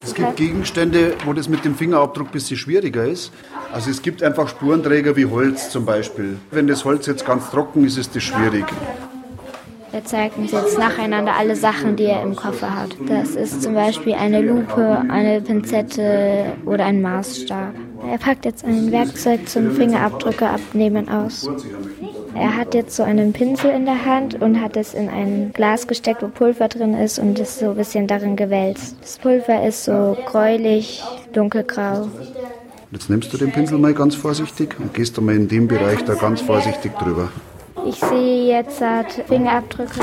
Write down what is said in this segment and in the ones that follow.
Es gibt Gegenstände, wo das mit dem Fingerabdruck ein bisschen schwieriger ist. Also es gibt einfach Spurenträger wie Holz zum Beispiel. Wenn das Holz jetzt ganz trocken ist, ist das schwierig. Er zeigt uns jetzt nacheinander alle Sachen, die er im Koffer hat. Das ist zum Beispiel eine Lupe, eine Pinzette oder ein Maßstab. Er packt jetzt ein Werkzeug zum Fingerabdrücke abnehmen aus. Er hat jetzt so einen Pinsel in der Hand und hat es in ein Glas gesteckt, wo Pulver drin ist und ist so ein bisschen darin gewälzt. Das Pulver ist so gräulich, dunkelgrau. Jetzt nimmst du den Pinsel mal ganz vorsichtig und gehst du mal in dem Bereich da ganz vorsichtig drüber. Ich sehe jetzt Fingerabdrücke.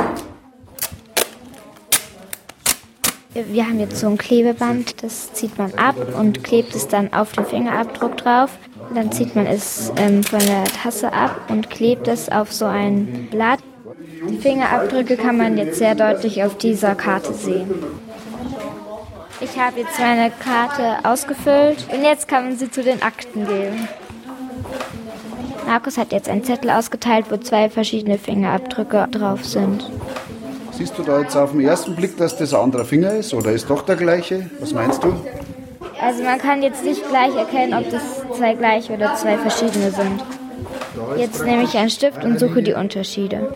Wir haben jetzt so ein Klebeband, das zieht man ab und klebt es dann auf den Fingerabdruck drauf. Dann zieht man es von der Tasse ab und klebt es auf so ein Blatt. Die Fingerabdrücke kann man jetzt sehr deutlich auf dieser Karte sehen. Ich habe jetzt meine Karte ausgefüllt und jetzt kann man sie zu den Akten geben. Markus hat jetzt einen Zettel ausgeteilt, wo 2 verschiedene Fingerabdrücke drauf sind. Siehst du da jetzt auf den ersten Blick, dass das ein anderer Finger ist oder ist doch der gleiche? Was meinst du? Also man kann jetzt nicht gleich erkennen, ob das 2 gleiche oder 2 verschiedene sind. Jetzt nehme ich einen Stift und suche die Unterschiede.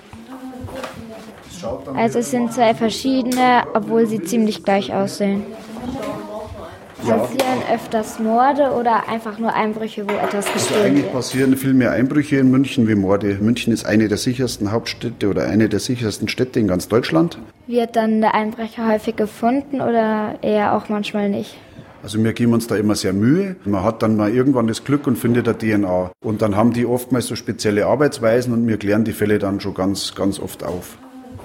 Also es sind 2 verschiedene, obwohl sie ziemlich gleich aussehen. Passieren öfters Morde oder einfach nur Einbrüche, wo etwas gestohlen wird? Eigentlich passieren viel mehr Einbrüche in München wie Morde. München ist eine der sichersten Hauptstädte oder eine der sichersten Städte in ganz Deutschland. Wird dann der Einbrecher häufig gefunden oder eher auch manchmal nicht? Also wir geben uns da immer sehr Mühe. Man hat dann mal irgendwann das Glück und findet eine DNA. Und dann haben die oftmals so spezielle Arbeitsweisen und wir klären die Fälle dann schon ganz, ganz oft auf.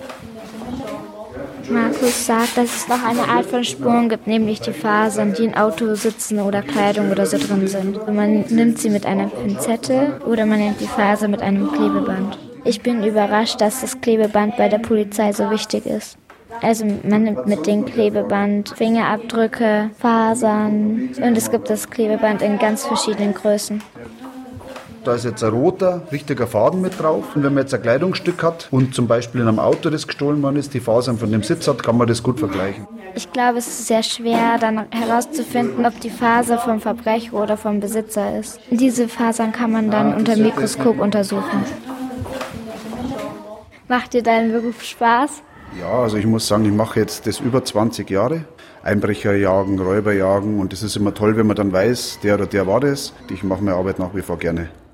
Markus sagt, dass es noch eine Art von Spuren gibt, nämlich die Fasern, die in Autositzen oder Kleidung oder so drin sind. Man nimmt sie mit einer Pinzette oder man nimmt die Faser mit einem Klebeband. Ich bin überrascht, dass das Klebeband bei der Polizei so wichtig ist. Also man nimmt mit dem Klebeband Fingerabdrücke, Fasern und es gibt das Klebeband in ganz verschiedenen Größen. Da ist jetzt ein roter, richtiger Faden mit drauf. Und wenn man jetzt ein Kleidungsstück hat und zum Beispiel in einem Auto, das gestohlen worden ist, die Fasern von dem Sitz hat, kann man das gut vergleichen. Ich glaube, es ist sehr schwer, dann herauszufinden, ob die Faser vom Verbrecher oder vom Besitzer ist. Diese Fasern kann man dann unter dem Mikroskop untersuchen. Macht dir dein Beruf Spaß? Ja, also ich muss sagen, ich mache jetzt das über 20 Jahre. Einbrecher jagen, Räuber jagen und das ist immer toll, wenn man dann weiß, der oder der war das. Ich mache meine Arbeit nach wie vor gerne.